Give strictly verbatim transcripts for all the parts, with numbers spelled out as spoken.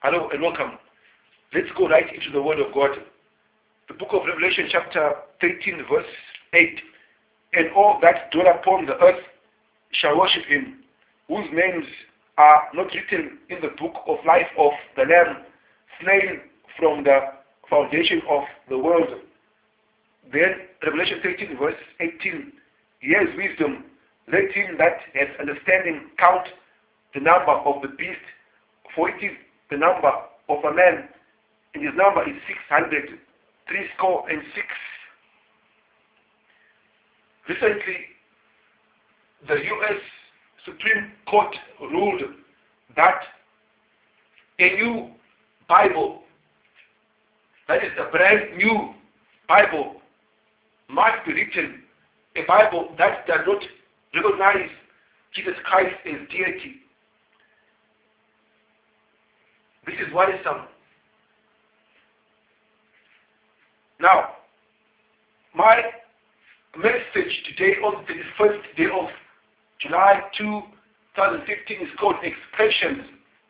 Hello and welcome. Let's go right into the Word of God. The book of Revelation chapter thirteen verse eight. And all that dwell upon the earth shall worship him, whose names are not written in the book of life of the Lamb, slain from the foundation of the world. Then Revelation thirteen verse eighteen. He has wisdom. Let him that has understanding count the number of the beast, for it is the number of a man, and his number is six hundred, three score and six. Recently, the U S Supreme Court ruled that a new Bible, that is a brand new Bible, must be written, a Bible that does not recognize Jesus Christ as deity. This is worrisome. Now, my message today on the first day of July two thousand fifteen is called Expressions.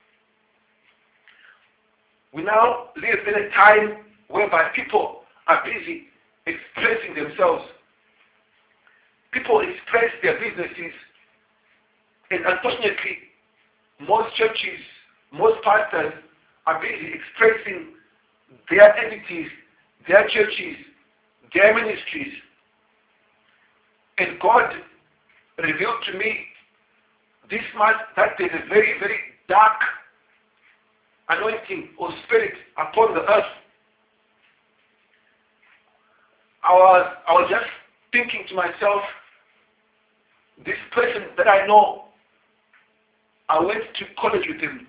We now live in a time whereby people are busy expressing themselves. People express their businesses, and unfortunately, most churches, most pastors are busy expressing their entities, their churches, their ministries. And God revealed to me this month that there is a very, very dark anointing or spirit upon the earth. I was, I was just thinking to myself, this person that I know, I went to college with him.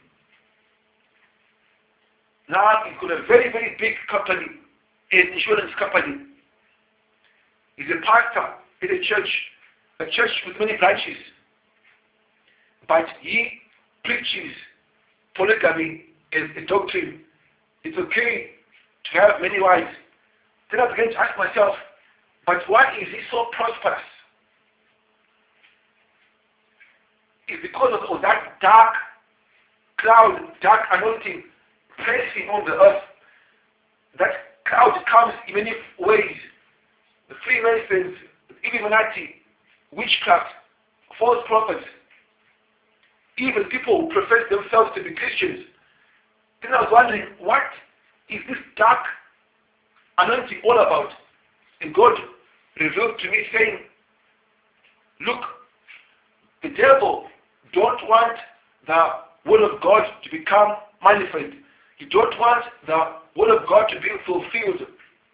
Now he's got a very, very big company, an insurance company. He's a pastor in a church, a church with many branches. But he preaches polygamy as a doctrine. It's okay to have many wives. Then I began to ask myself, but why is he so prosperous? It's because of, of that dark cloud, dark anointing pressing on the earth. That cloud comes in many ways. The Freemasons, Illuminati, witchcraft, false prophets, even people who profess themselves to be Christians. Then I was wondering, what is this dark anointing all about? And God revealed to me saying, look, the devil don't want the word of God to become manifest. He don't want the word of God to be fulfilled.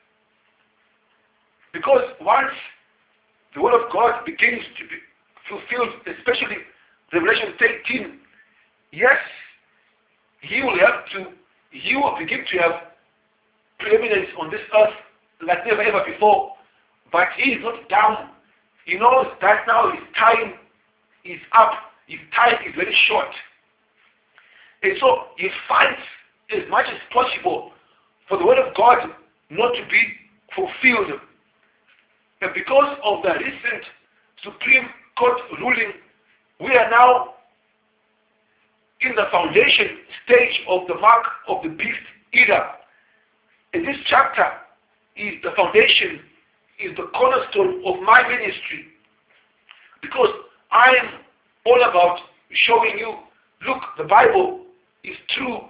Because once the word of God begins to be fulfilled, especially Revelation thirteen, yes, he will have to, he will begin to have preeminence on this earth like never ever before. But he is not down. He knows that now his time is up. His time is very short. And so he fights as much as possible for the word of God not to be fulfilled. And because of the recent Supreme Court ruling, we are now in the foundation stage of the mark of the beast era. And this chapter is the foundation, is the cornerstone of my ministry. Because I am all about showing you, look, the Bible is true.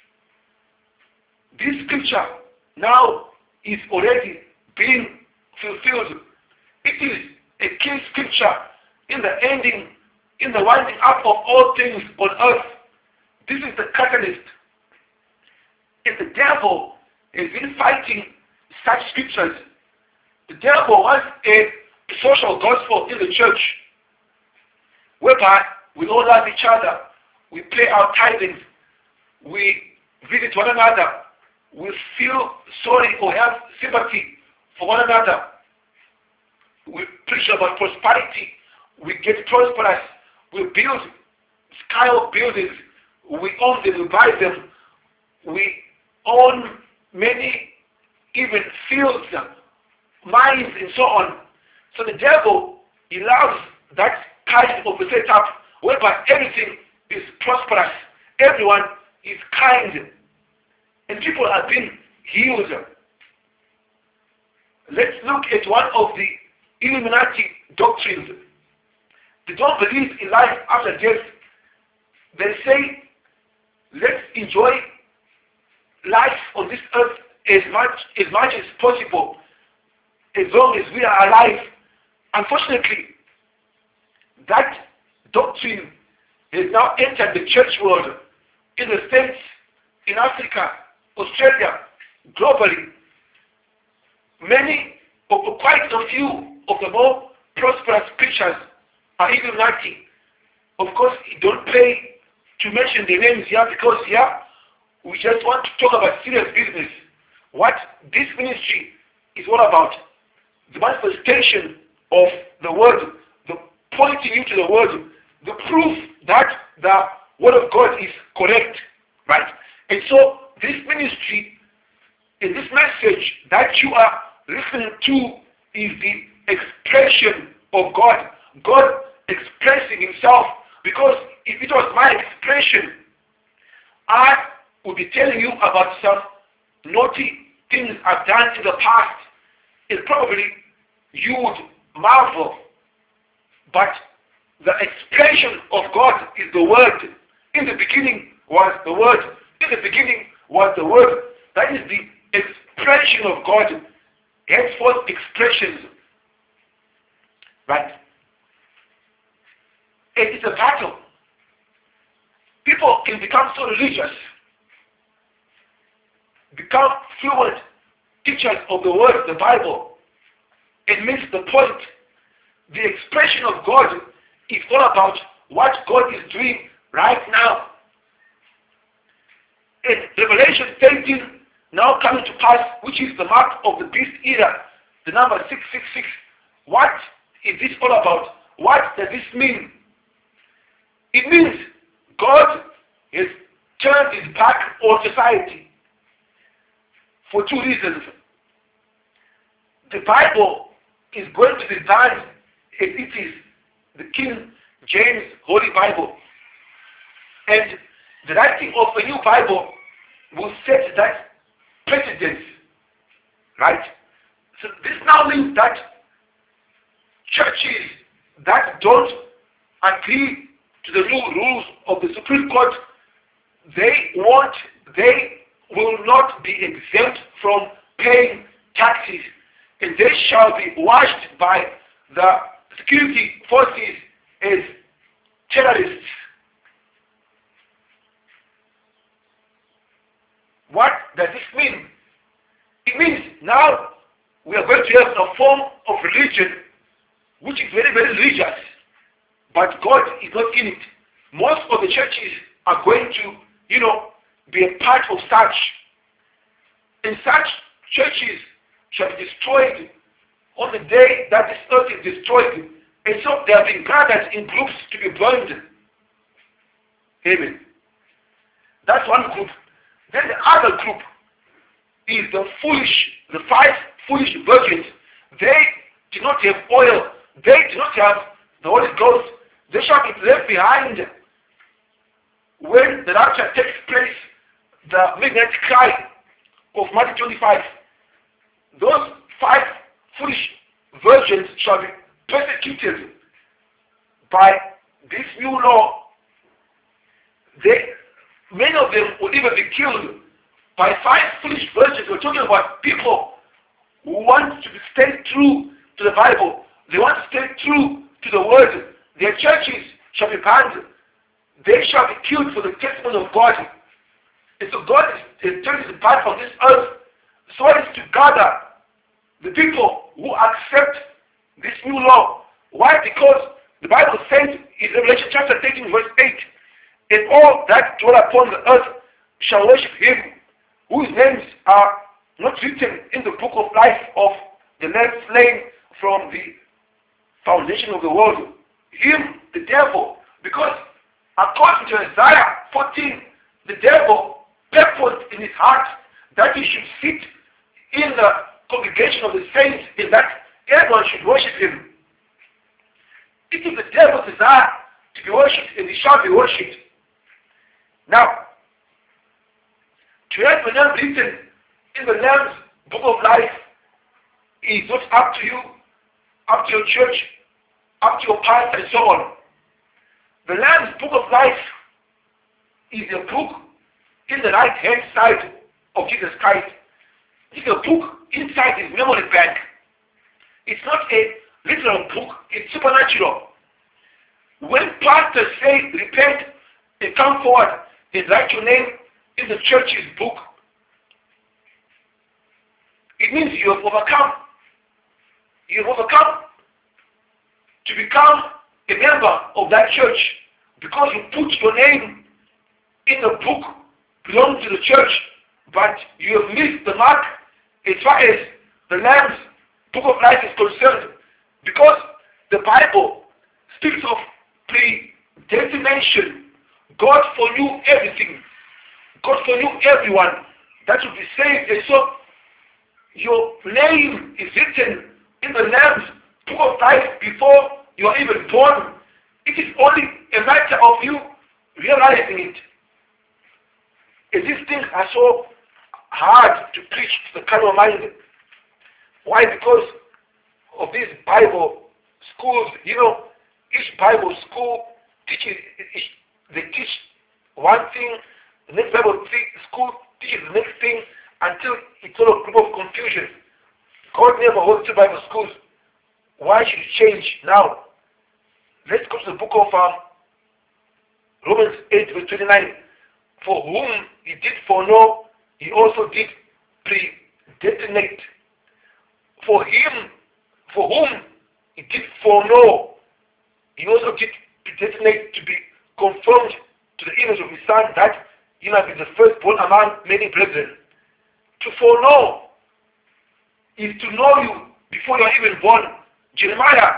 This scripture now is already being fulfilled. It is a key scripture in the ending, in the winding up of all things on earth. This is the catalyst. And the devil has been fighting such scriptures. The devil wants a social gospel in the church, whereby we all love each other, we pay our tithings, we visit one another, we feel sorry or have sympathy for one another. We preach about prosperity, we get prosperous, we build sky buildings, we own them, we buy them, we own many even fields, mines and so on. So the devil, he loves that kind of a setup whereby everything is prosperous, everyone is kind, and people have been healed. Let's look at one of the Illuminati doctrines. They don't believe in life after death. They say, let's enjoy life on this earth as much as much as possible, as long as we are alive. Unfortunately, that doctrine has now entered the church world, in the States, in Africa, Australia, globally. Many, or quite a few of the more prosperous preachers are Illuminati. Of course, you don't pay to mention their names here, because here we just want to talk about serious business. What this ministry is all about, the manifestation of the word, the pointing you to the word, the proof that the word of God is correct, right? And so this ministry, in this message that you are listening to, is the expression of God. God expressing himself, because if it was my expression, I would be telling you about some naughty things I've done in the past, and probably you would marvel. But the expression of God is the Word. In the beginning was the Word. In the beginning was the Word. That is the expression of God. Henceforth expressions. Right? It is a battle. People can become so religious, become fluent teachers of the Word, the Bible, and miss the point. The expression of God is all about what God is doing right now. In Revelation thirteen, now coming to pass, which is the mark of the beast era, the number six six six. What is this all about? What does this mean? It means God has turned his back on society for two reasons. The Bible is going to be banned as it is the King James Holy Bible. And the writing of a new Bible will set that precedent. Right? So this now means that churches that don't agree to the new rules of the Supreme Court, they won't, they will not be exempt from paying taxes, and they shall be watched by the security forces as terrorists. What does this mean? It means now we are going to have a form of religion which is very, very religious, but God is not in it. Most of the churches are going to, you know, be a part of such. And such churches shall be destroyed on the day that this earth is destroyed. And so they are being gathered in groups to be burned. Amen. That's one group. Then the other group is the foolish, the five foolish virgins. They do not have oil. They do not have the Holy Ghost. They shall be left behind when the rapture takes place, the midnight cry of Matthew twenty-five. Those five foolish virgins shall be persecuted by this new law. They, many of them will even be killed by five foolish virgins. We're talking about people who want to stay true to the Bible. They want to stay true to the Word. Their churches shall be banned. They shall be killed for the testimony of God. And so God is turning his back on this earth so as to gather the people who accept this new law. Why? Because the Bible says in Revelation chapter thirteen verse eight, and all that dwell upon the earth shall worship him, whose names are not written in the book of life of the Lamb slain from the foundation of the world. Him, the devil, because according to Isaiah fourteen, the devil purposed in his heart that he should sit in the congregation of the saints, and that everyone should worship him. It is the devil's desire to be worshipped, and he shall be worshipped. Now, To have your name written in the Lamb's book of life is not up to you, up to your church, up to your pastor and so on. The Lamb's book of life is a book in the right hand side of Jesus Christ. It's a book inside his memory bank. It's not a literal book, it's supernatural. When pastors say repent and come forward and write your name in the church's book, it means you have overcome. You have overcome to become a member of that church because you put your name in the book belonging to the church, but you have missed the mark as far as the Lamb's book of life is concerned, because the Bible speaks of predestination. God foreknew everything. God foreknew everyone that would be saved, and so your name is written in the Lamb's book of life before you are even born. It is only a matter of you realizing it. And these things are so hard to preach to the carnal mind. Why? Because of these Bible schools. You know, each Bible school teaches, they teach one thing, the next Bible school teaches the next thing, until it's all a group of confusion. God never holds two Bible schools. Why should it change now? Let's go to the book of um, Romans eight verse twenty-nine. For whom he did foreknow, he also did predestinate. For him, for whom he did foreknow, he also did predestinate to be conformed to the image of his Son, that he might be the firstborn among many brethren. To foreknow is to know you before you are even born. Jeremiah,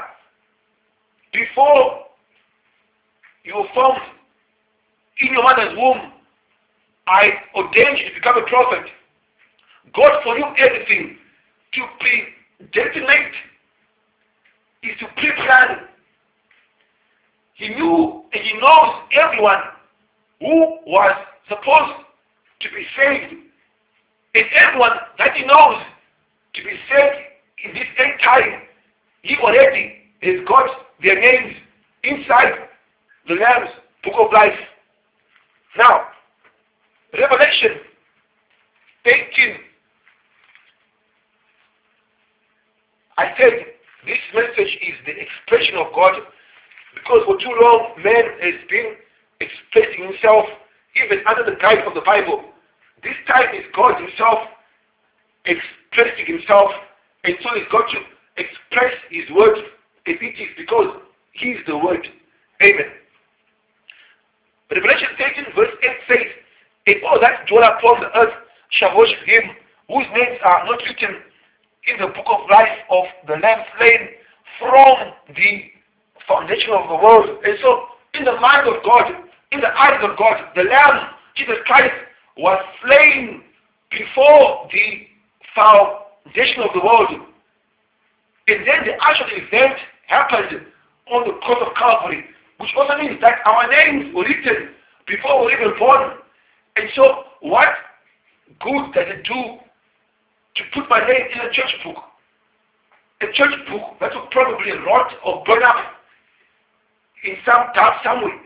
before you were formed in your mother's womb, I ordained you to become a prophet. God foreknew everything. To predestinate is to pre-plan. He knew and he knows everyone who was supposed to be saved, and everyone that he knows to be saved in this end time, he already has got their names inside the Lamb's book of life. Now, Revelation eighteen. I said this message is the expression of God, because for too long man has been expressing himself even under the guise of the Bible. This time is God himself expressing himself, and so he's got to express his word as it is, because he is the word. Amen. Revelation eighteen verse eight says, and all that dwell upon the earth shall worship him, whose names are not written in the book of life of the Lamb slain from the foundation of the world. And so, in the mind of God, in the eyes of God, the Lamb, Jesus Christ, was slain before the foundation of the world. And then the actual event happened on the cross of Calvary, which also means that our names were written before we were even born. And so, what good does it do to put my name in a church book? A church book that will probably rot or burn up in some dark somewhere.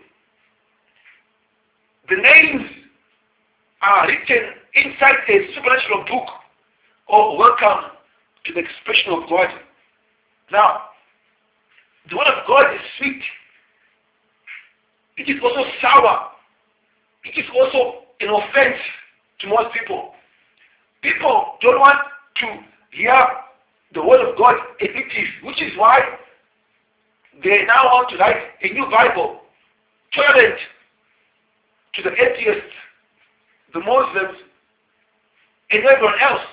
The names are written inside a supernatural book. Oh, welcome to the expression of God. Now, the word of God is sweet. It is also sour. It is also an offense to most people. People don't want to hear the word of God as it is, which is why they now want to write a new Bible, tolerant to the atheists, the Muslims, and everyone else.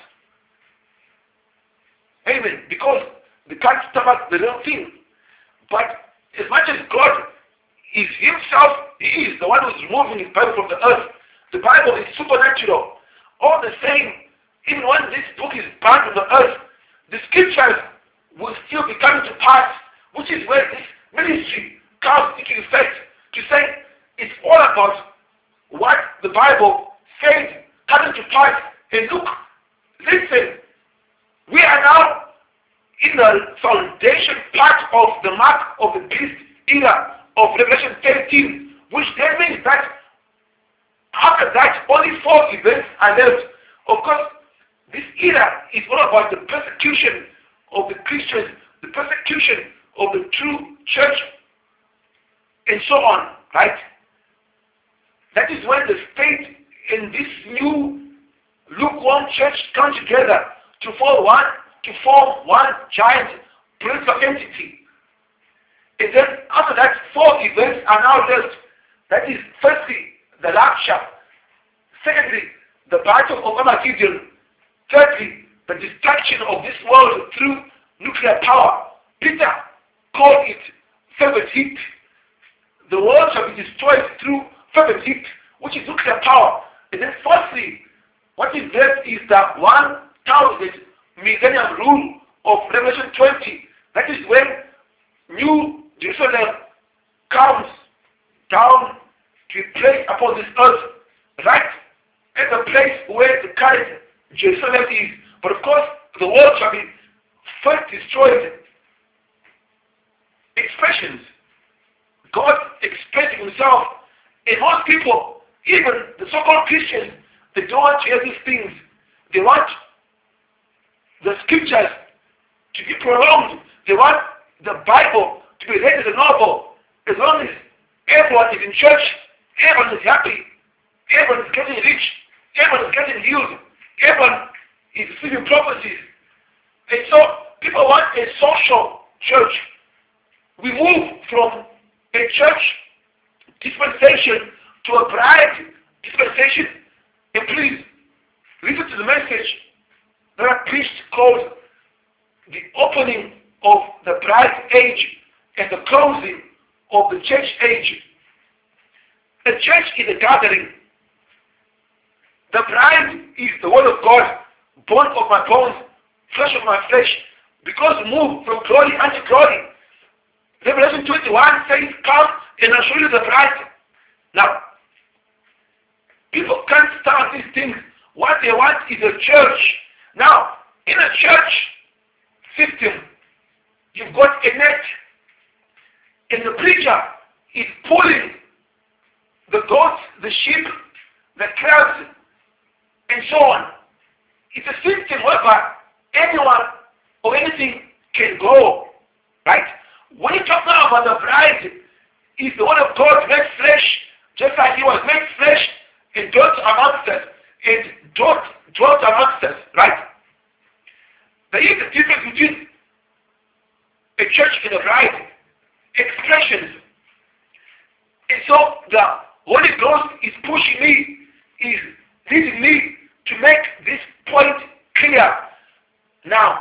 Amen. Because they can't stomach the real thing. But as much as God is himself, he is the one who is removing his Bible from the earth. The Bible is supernatural. All the same, even when this book is banned from the earth, the scriptures will still be coming to pass, which is where this ministry comes into effect, to say it's all about what the Bible says coming to to pass. And look, listen, we are now in the foundation part of the mark of the beast era of Revelation thirteen, which then means that after that only four events are left. Of course, this era is all about the persecution of the Christians, the persecution of the true church, and so on, right? That is when the state and this new lukewarm church come together to form one, to form one giant political entity. And then after that, four events are now left. That is, firstly, the rapture. Secondly, the battle of Armageddon. Thirdly, the destruction of this world through nuclear power. Peter called it fervent heat. The world shall be destroyed through fervent heat, which is nuclear power. And then fourthly, what is left is the one thousand millennium rule of Revelation twenty. That is when New Jerusalem comes down to be placed upon this earth, right at the place where the current Jerusalem is. But of course, the world shall be first destroyed. Expressions. God expressing himself. And most people, even the so-called Christians, they don't want to hear these things. They want the scriptures to be prolonged. They want the Bible to be read as a novel. As long as everyone is in church, everyone is happy, everyone is getting rich, everyone is getting healed, everyone is receiving prophecies. And so people want a social church. We move from a church dispensation to a bride dispensation. And please, listen to the message that I preached called the opening of the bride age and the closing of the church age. The church is a gathering. The bride is the word of God, bone of my bones, flesh of my flesh. Because we move from glory unto glory. Revelation twenty-one says, come and I'll show you the bride. Now, people can't start these things. What they want is a church. Now, in a church system, you've got a net, and the preacher is pulling the goats, the sheep, the calves, and so on. It's a system whereby anyone or anything can go, right? When you talk now about the bride, is the word of God made flesh, just like he was made flesh and dwelt amongst us, and dwelt, dwelt amongst us, right? There is a difference between a church and a bride. Expressions. And so the Holy Ghost is pushing me, is leading me to make this point clear. Now,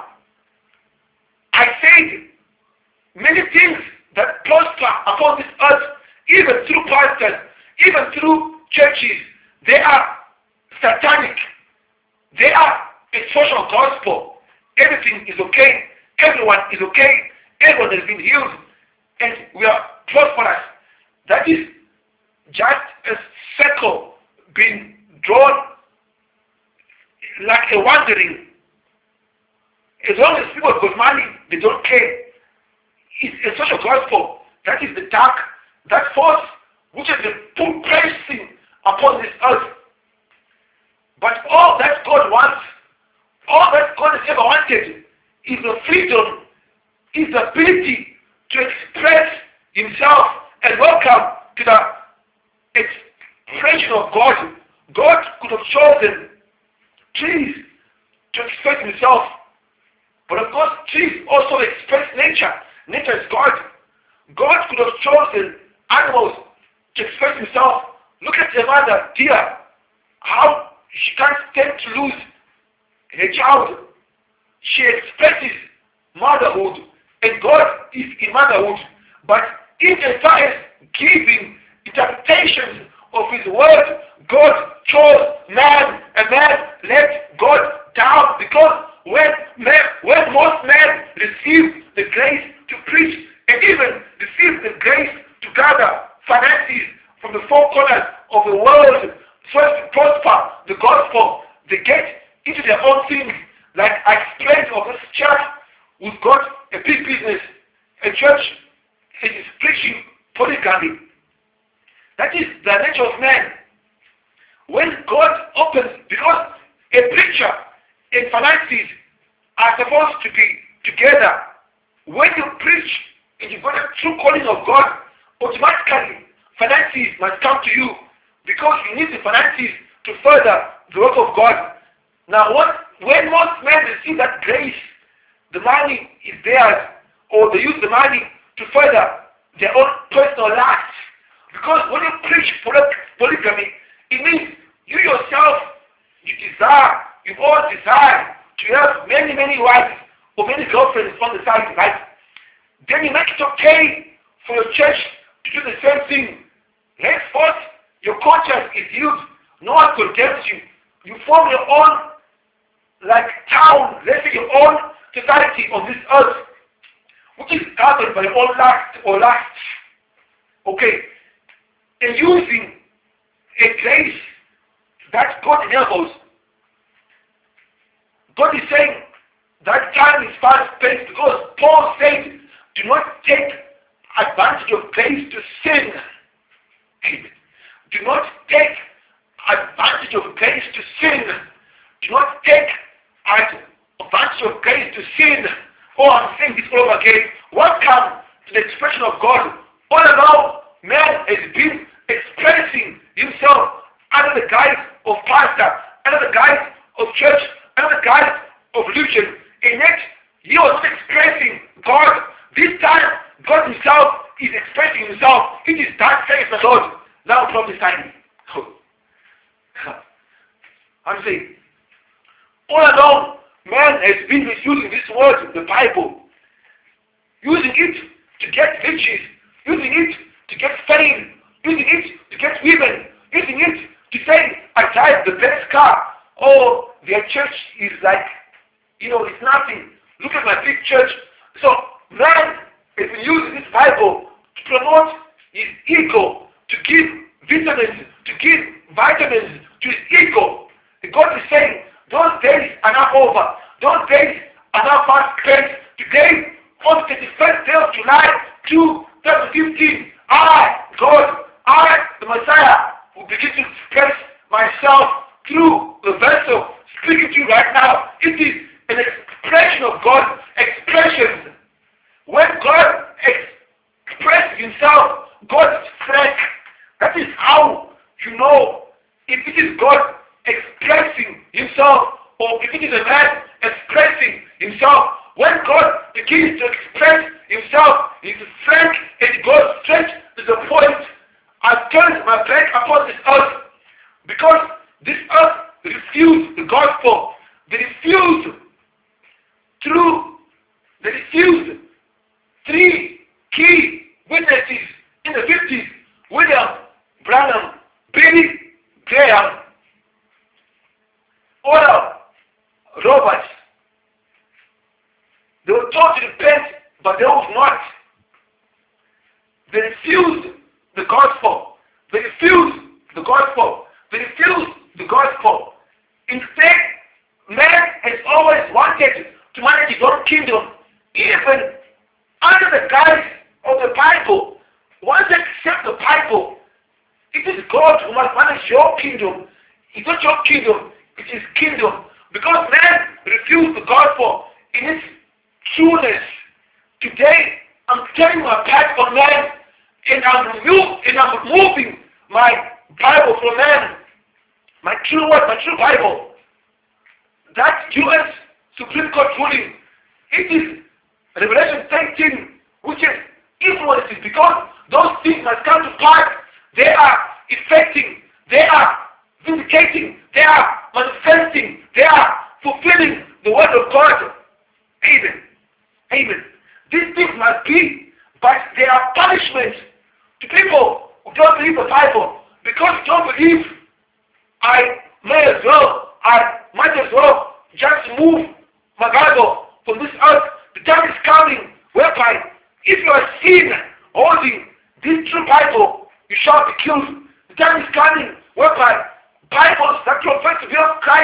I said many things that prosper upon this earth, even through pastors, even through churches, they are satanic. They are a social gospel. Everything is okay. Everyone is okay. Everyone has been healed. And we are prosperous. That is just a circle being drawn like a wandering. As long as people have got money, they don't care. It's a social gospel. That is the dark, that force which has been put pressing upon this earth. But all that God wants, all that God has ever wanted, is the freedom, is the ability to express himself and welcome to the expression of God. God could have chosen trees to express himself. But of course, trees also express nature. Nature is God. God could have chosen animals to express himself. Look at a mother, dear, how she can't stand to lose her child. She expresses motherhood, and God is in motherhood. But in as far as giving interpretations of his word, God chose man, and man let God down. Because when man, when most men receive the grace to preach, and even receive the grace to gather finances from the four corners of the world so as to prosper the gospel, into their own things. Like I explained of this church who's got a big business, a church that is preaching polygamy. That is the nature of man. When God opens, because a preacher and finances are supposed to be together. When you preach and you've got a true calling of God, automatically finances must come to you because you need the finances to further the work of God. Now, what, when most men receive that grace, the money is theirs, or they use the money to further their own personal lives. Because when you preach polygamy, it means you yourself, you desire, you all desire to have many, many wives or many girlfriends on the side, right? Then you make it okay for your church to do the same thing. Henceforth, your conscience is healed. No one condemns you. You form your own, like, town, let's say your own society on this earth, which is governed by your own lust or lust. Okay. And using a grace that God enables. God is saying that time is fast spent because Paul said, do not take advantage of grace to sin. Amen. Do not take advantage of grace to sin. Do not take advantage of grace to sin. Oh, I'm saying this all over again. Welcome to the expression of God. All along, man has been expressing himself under the guise of pastor, under the guise of church, under the guise of religion. And yet, he was not expressing God. This time, God himself is expressing himself. It is that says the Lord. Now prophesying. I'm saying, all along, man has been misusing this word, the Bible, using it to get riches, using it to get fame, using it to get women, using it to say, I drive the best car. Oh, their church is like, you know, it's nothing. Look at my big church. So, man has been using this Bible to promote his ego, to give vitamins, to give vitamins to his ego. God is saying, those days are now over. Those days are now past tense. Today, on the thirty-first day of July, two thousand fifteen, I, God, I, the Messiah, will begin to express myself through the vessel speaking to you right now. It is an expression of God, expressions. When God expresses himself, God is frank. That is how you know if it is God expressing himself or if it is a man expressing himself. When God begins to express himself, he is frank and he goes straight to the point. I turned my back upon this earth because this earth refused the gospel. They refused through, they refused three key witnesses in the fifties, William Branham, Billy Graham, Oral Roberts. They were told to repent, but they would not. They refused the gospel. They refused the gospel. They refused the gospel. Instead, man has always wanted to manage his own kingdom, even under the guise of the Bible. Once they accept the Bible, it is God who must manage your kingdom. It's not your kingdom, it is kingdom. Because man refused the gospel in its trueness. Today, I'm turning my back on man, and I'm, remove, and I'm removing my Bible from man. My true word, my true Bible. That U S Supreme Court ruling, it is Revelation thirteen, which is influences, because those things must come to pass. They are effecting, they are vindicating, they are manifesting, they are fulfilling the word of God. Amen. Amen. These things must be, but they are punishments to people who don't believe the Bible. Because you don't believe, I may as well, I might as well just move my Bible from this earth. The time is coming whereby if you are seen holding this true Bible, you shall be killed. The time is coming whereby Bibles that profess to be of Christ,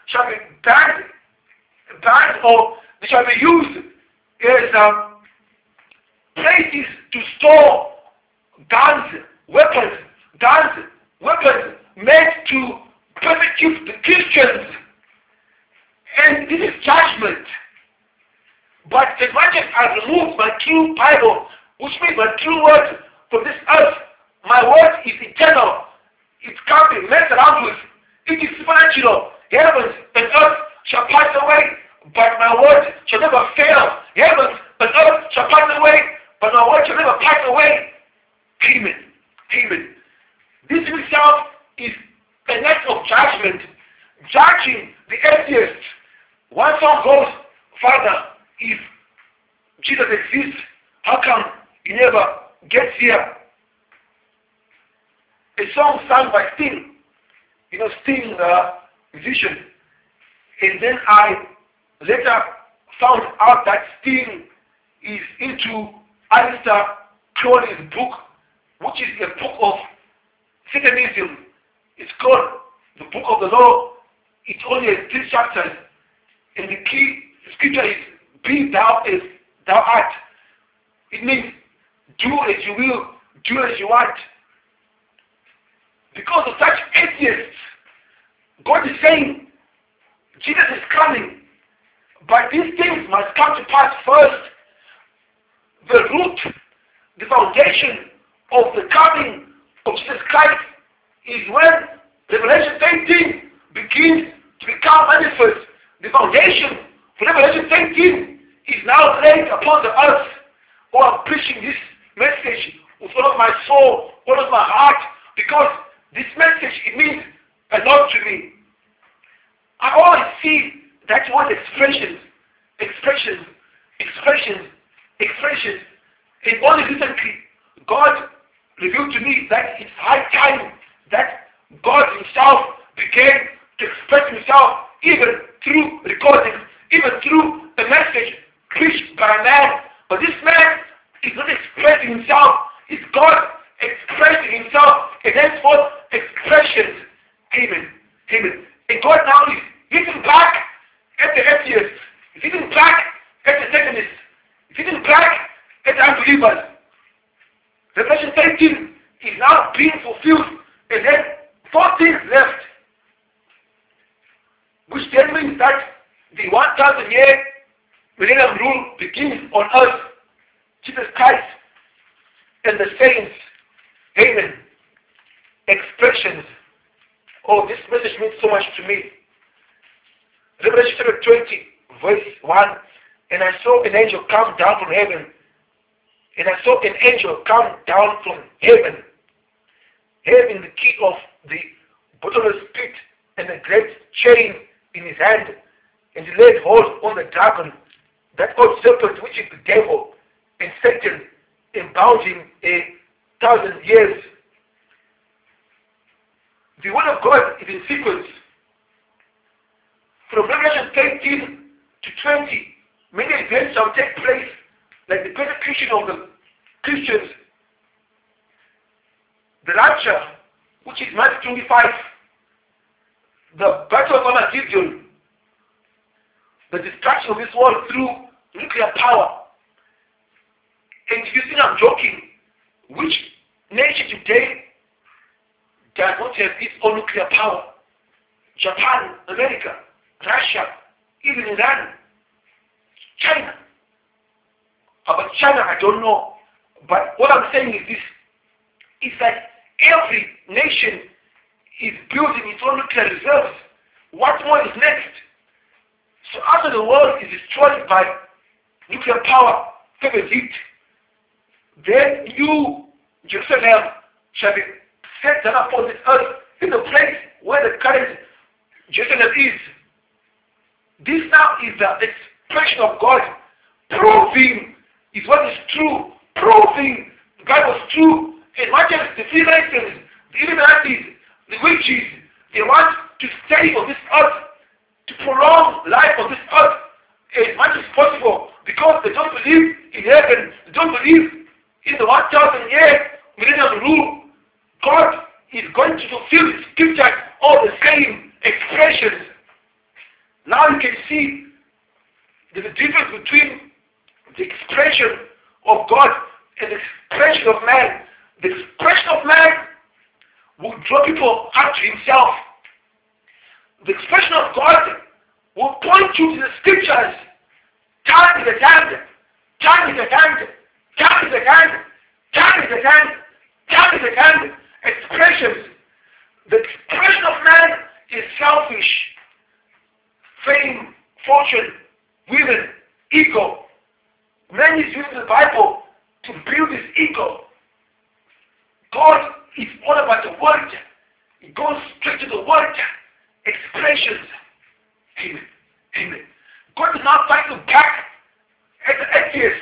shall be banned, banned or they shall be used as um, places to store guns, weapons, guns, weapons meant to persecute the Christians. And this is judgment. But as much as I remove my true Bible, which means my true word from this earth, my word is eternal. It can't be messed around with. It is supernatural. Heavens and earth shall pass away, but my word shall never fail. Heavens and earth shall pass away, but my word shall never pass away. Amen. Amen. This itself is an act of judgment, judging the atheist. One song goes, Father, if Jesus exists, how come he never gets here? A song sung by Sting, you know, Sting, uh, musician. And then I later found out that Sting is into Alistair Crowley's book, which is a book of Satanism. It's called the Book of the Law. It only has three chapters. And the key scripture is, be thou as thou art. It means, do as you will, do as you want. Because of such atheists, God is saying, Jesus is coming, but these things must come to pass first. The root, the foundation of the coming of Jesus Christ is when Revelation eighteen begins to become manifest. The foundation for Revelation eighteen is now laid upon the earth. Oh, I'm preaching this message with all of my soul, all of my heart, because this message, it means a lot to me. I always see that word expressions, expressions, expressions, expressions. And only recently, God revealed to me that it's high time that God himself began to express himself even through recordings, even through a message preached by a man. But this man is not expressing himself, it's God expressing himself, and henceforth expressions. Amen. Amen. And God now is hitting back at the atheists, he's hitting back at the Satanists, he's hitting back at the unbelievers. Revelation eighteen is now being fulfilled, and then four things left, which then means that the one thousand year millennium rule begins on earth. Jesus Christ and the saints. Amen. Expressions. Oh, this message means so much to me. Revelation chapter twenty, verse one. And I saw an angel come down from heaven. And I saw an angel come down from heaven, having the key of the bottomless pit and a great chain in his hand. And he laid hold on the dragon, that old serpent which is the devil and Satan, and bound him a thousand years. The word of God is in sequence. From Revelation eighteen to twenty, many events shall take place, like the persecution of the Christians, the rapture, which is Matthew twenty-five, the battle of Armageddon, the destruction of this world through nuclear power. And you think I'm joking, which nation today does not have its own nuclear power? Japan, America, Russia, even Iran, China. About China, I don't know. But what I'm saying is this, is that every nation is building its own nuclear reserves. What more is next? So after the world is destroyed by nuclear power, famous heat, then you, Jerusalem, shall be set down upon this earth in the place where the current Jerusalem is. This now is the expression of God, proving is what is true, proving the Bible is true. And not just the Freemasons, the Illuminatis, the witches, they want to stay on this earth, to prolong life on this earth as much as possible, because they don't believe in heaven, they don't believe in the one thousand year millennium rule. God is going to fulfill his scriptures, all the same expressions. Now you can see there's a difference between the expression of God and the expression of man. The expression of man will draw people up to himself. The expression of God will point you to the scriptures. Time is at hand. Time is at hand. Time is at hand. Time is at hand. Time is at hand. Expressions. The expression of man is selfish. Fame, fortune, women, ego. Man is using the Bible to build his ego. God is all about the word. It goes straight to the word. Expressions. Amen. Amen. God is not fighting back at the atheists.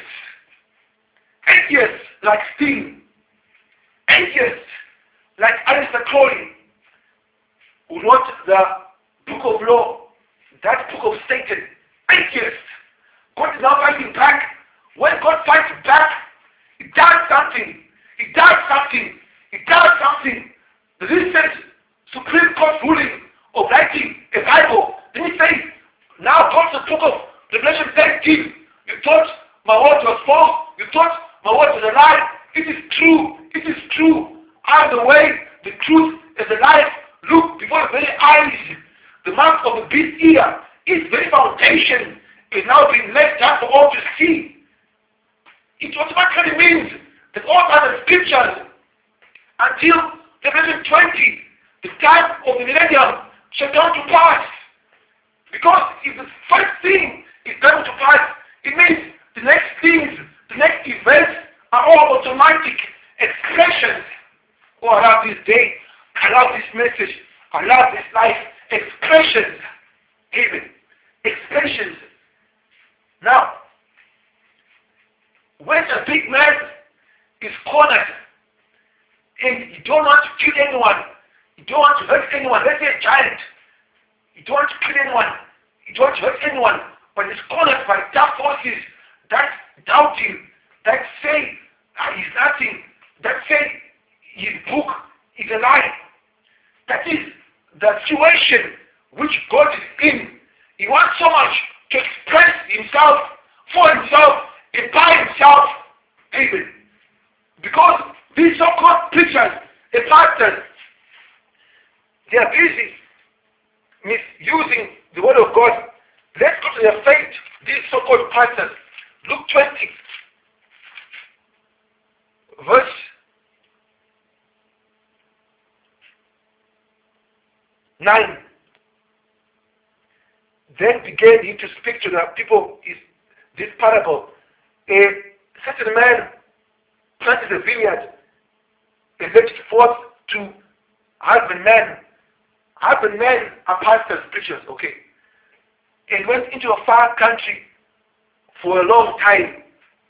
Atheists like Sting. Atheists like Alistair Crowley, who wrote the Book of Law, that book of Satan. Atheists. God is not fighting back. When God fights back, He does something. He does something. He does something. The recent Supreme Court ruling of writing a Bible, then He says, now go to the book of Revelation thirteen. You thought my word was false. You thought my word was a lie. It is true. It is true. I am the way, the truth, and the life. Look before the very eyes. The mark of the beast ear, its very foundation, is now being left down for all to see. It automatically means that all other scriptures until Revelation twenty, the time of the millennium, shall come to pass. Because if the first thing is going to pass, it means the next things, the next events are all automatic expressions. Oh, I love this day. I love this message. I love this life. Expressions. Amen. Expressions. Now, when a big man is cornered and you don't want to kill anyone, you don't want to hurt anyone, let's say a giant, you don't want to kill anyone, you don't want to hurt anyone, but is cornered by dark forces that doubt him, that say ah, he's nothing, that say his book is a lie. That is the situation which God is in. He wants so much to express himself for himself and by himself. Amen. Because these so-called preachers and pastors, they are busy misusing the word of God. Let's go to their faith, these so-called pastors. Luke twenty, verse nine. Then began he to speak to the people is this parable. A certain man planted a vineyard and let it forth to husbandmen. Husbandmen are pastors, preachers, okay. And went into a far country for a long time.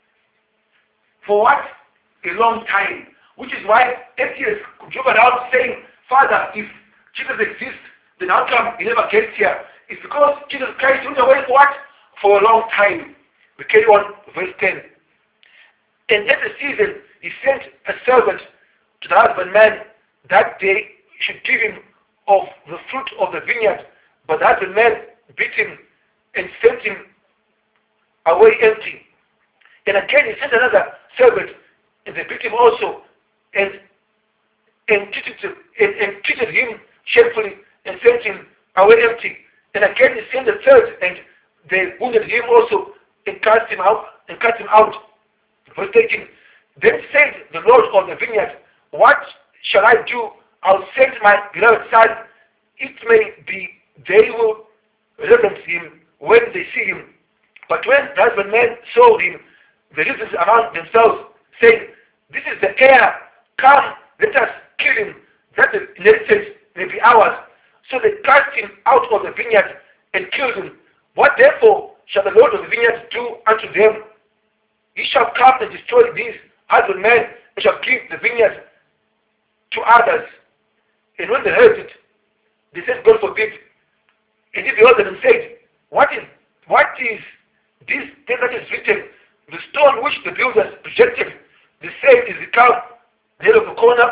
For what? A long time. Which is why atheists drove around saying, Father, if Jesus exists, then how come he never gets here? It's because Jesus Christ went away for what? For a long time. We carry on, verse ten. And at the season, he sent a servant to the husbandman that day should give him of the fruit of the vineyard. But the husbandman beat him and sent him away empty. And again he sent another servant, and they beat him also, and and treated him, and, and treated him shamefully, and sent him away empty. And again he sent the third, and they wounded him also, and cast him out, and cast him out. Verse eighteen. Then said the Lord of the vineyard, what shall I do? I'll send my beloved son. It may be they will reverence him when they see him. But when the husbandmen saw him, they reasoned among themselves, saying, this is the heir. Come, let us kill him, that the inheritance may be ours. So they cast him out of the vineyard and killed him. What therefore shall the Lord of the vineyard do unto them? He shall come and destroy these husbandmen, and shall give the vineyard to others. And when they heard it, they said, God forbid. And he behold them and said, What is what is this thing that is written? The stone which the builders rejected, the same is become the head of the corner.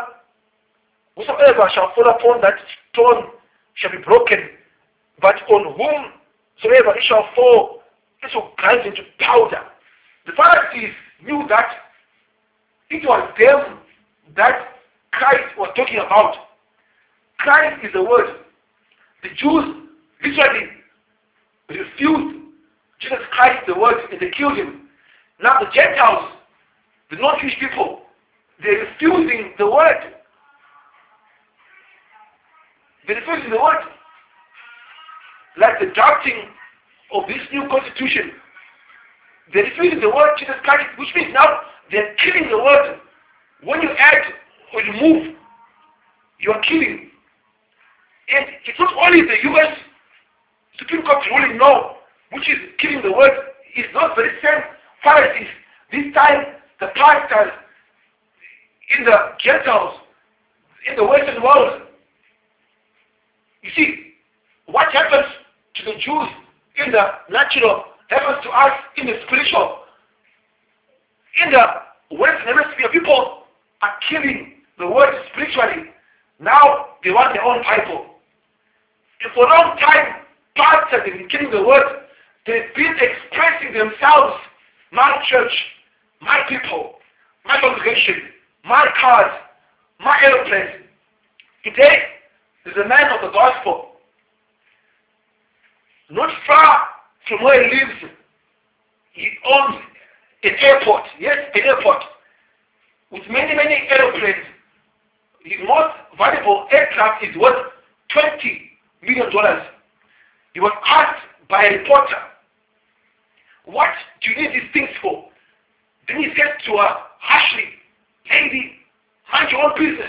Whosoever shall fall upon that stone shall be broken, but on whatsoever it shall fall, it shall grind into powder. The Pharisees knew that it was them that Christ was talking about. Christ is the word. The Jews literally refused Jesus Christ the word and they killed him. Now the Gentiles, the non-Jewish people, they're refusing the word. They're refusing the word. Like the drafting of this new constitution. They're refusing the word Jesus Christ, which means now they're killing the word. When you add or remove, you are killing. And it's not only the U S Supreme Court ruling no, which is killing the word. It's not the same Pharisees. This time, the pastors in the Gentiles, in the Western world. You see, what happens to the Jews in the natural happens to us in the spiritual. In the Western Hemisphere, people are killing the word spiritually. Now they want their own Bible. And for a long time, pastors have been killing the word. They've been expressing themselves. My church, my people, my congregation, my cars, my aeroplanes. Today, there's a man of the gospel. Not far from where he lives, he owns an airport. Yes, an airport. With many, many aeroplanes. His most valuable aircraft is worth twenty million dollars. He was asked by a reporter, what do you need these things for? Then he said to her harshly, lady, mind your own business.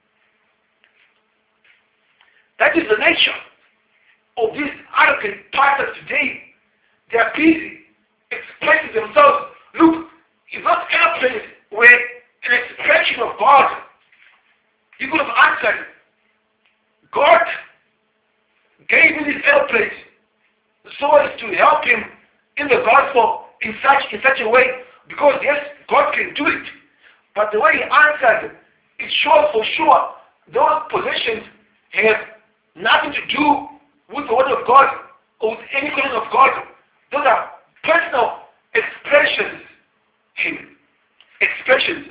That is the nature of these arrogant pastors today. They are busy expressing themselves. Look, if those airplanes were an expression of God, he could have answered, God gave me these airplanes so as to help him in the gospel in such in such a way, because yes, God can do it. But the way he answered, it shows for sure those possessions have nothing to do with the word of God or with any calling of God. Those are personal expressions. Him. Expressions.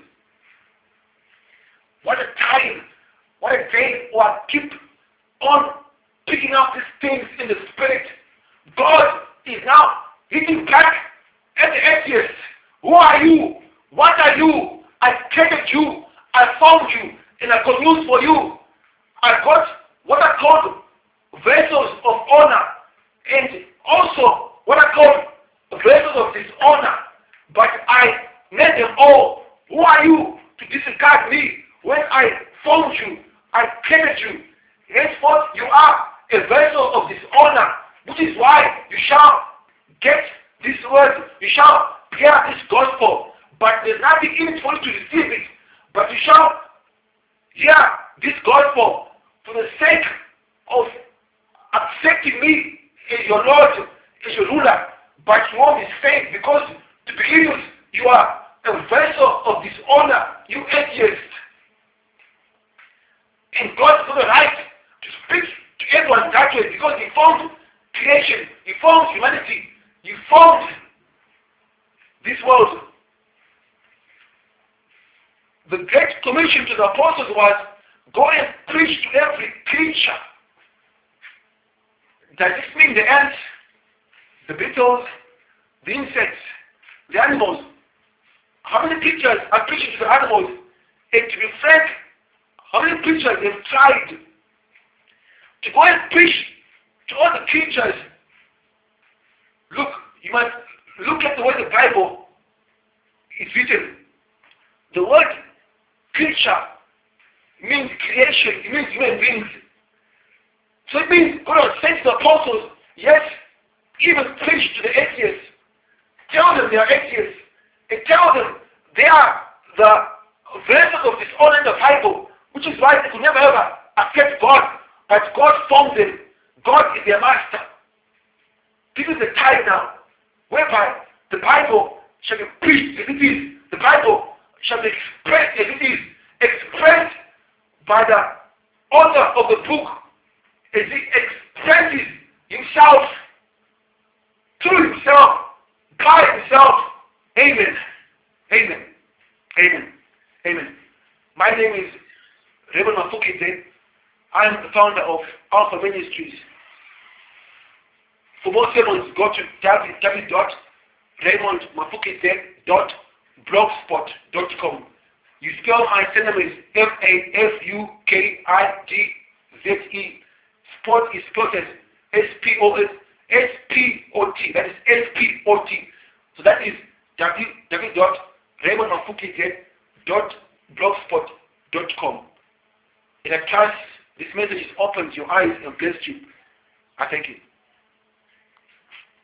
What a time, what a day, or keep on picking up these things in the spirit. God is now hitting back at the atheists. Who are you? What are you? I created you. I found you. And I got news for you. I got what I called vessels of honor. And also what I called vessels of dishonor. But I made them all. Who are you to disregard me? When I found you, I created you. Henceforth you are a vessel of dishonor. Which is why you shall get this word, you shall hear this gospel, but there's nothing in it for you to receive it. But you shall hear this gospel for the sake of accepting me as your Lord, as your ruler. But you won't be saved because to begin with, you are a vessel of dishonor, you atheist. And God's got the right to speak to everyone that way because he found creation, he formed humanity, he formed this world. The Great Commission to the apostles was, go and preach to every creature. Does this mean the ants, the beetles, the insects, the animals? How many preachers are preaching to the animals? And to be frank, how many preachers have tried to go and preach to all the creatures? Look, you must look at the way the Bible is written. The word creature means creation, it means human beings. So it means God has sent the apostles, yes, even preach to the atheists. Tell them they are atheists. And tell them they are the vessels of dishonor in the Bible, which is why they could never ever accept God. But God formed them. God is their master. This is the time now whereby the Bible shall be preached as it is. The Bible shall be expressed as it is. Expressed by the author of the book as he expresses himself My name is Raymond Mafukidze. I am the founder of Alpha Ministries. For more sermons, go to w w w dot raymond mafukidze dot blogspot dot com. You spell my surname is F A F U K I D Z E. Sport is spelled as S P O S S P O T. That is S P O T. So that is w w w dot raymond mafukidze dot blogspot dot com. And I trust this message has opened your eyes and blessed you. I thank you.